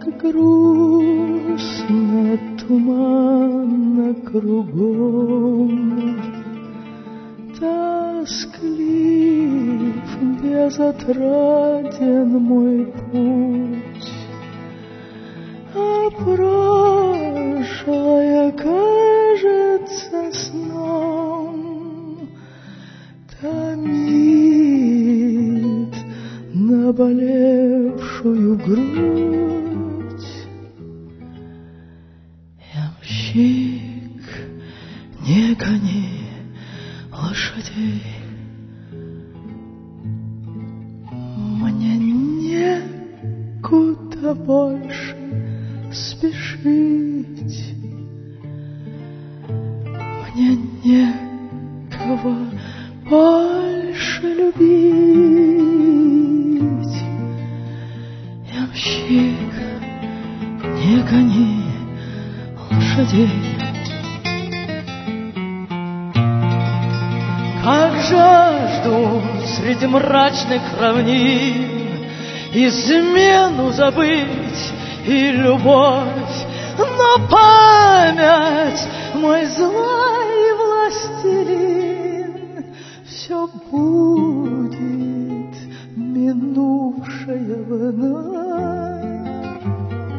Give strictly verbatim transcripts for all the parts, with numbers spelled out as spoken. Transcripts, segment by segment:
грустно, туманно кругом, тосклив, безотраден мой путь, а прошлое кажется сном, томит наболевшую грудь. Ямщик, не гони лошадей, мне некуда больше спешить, мне некого больше любить. Ямщик, не гони лошадей. Как жажду среди мрачных равнин измену забыть и любовь, но память мой злой властелин все будет минувшее вновь.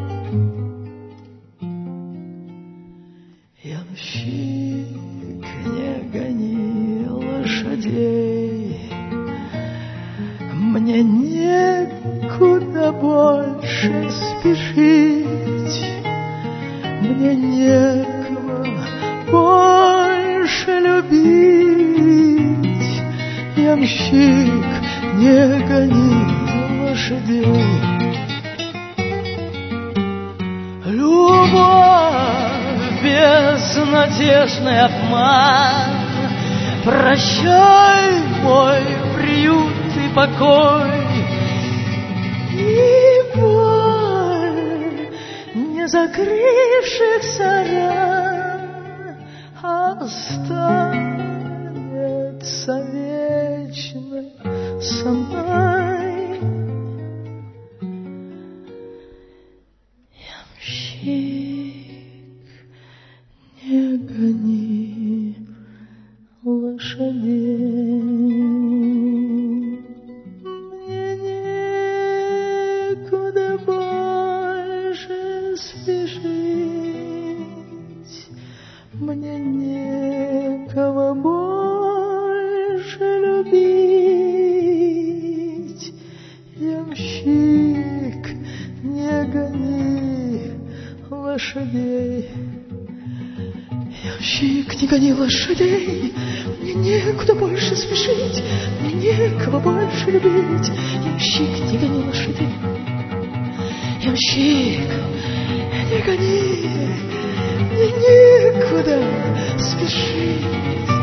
Ямщик, не гони лошадей, мне некуда больше спешить, мне некого больше любить. Ямщик, не гони лошадей. Любовь, безнадежный обман, прощай мой приют и покой, и боль не закрывшихся ран останется вечно со мной. Ямщик, не гони лошадей. Мне некуда больше спешить, мне некого больше любить. Ямщик, не гони лошадей. Ямщик, не гони лошадей, мне некуда больше спешить, мне некого больше любить. Ямщик, не гони лошадей. Ямщик, не гони, мне некуда спешить.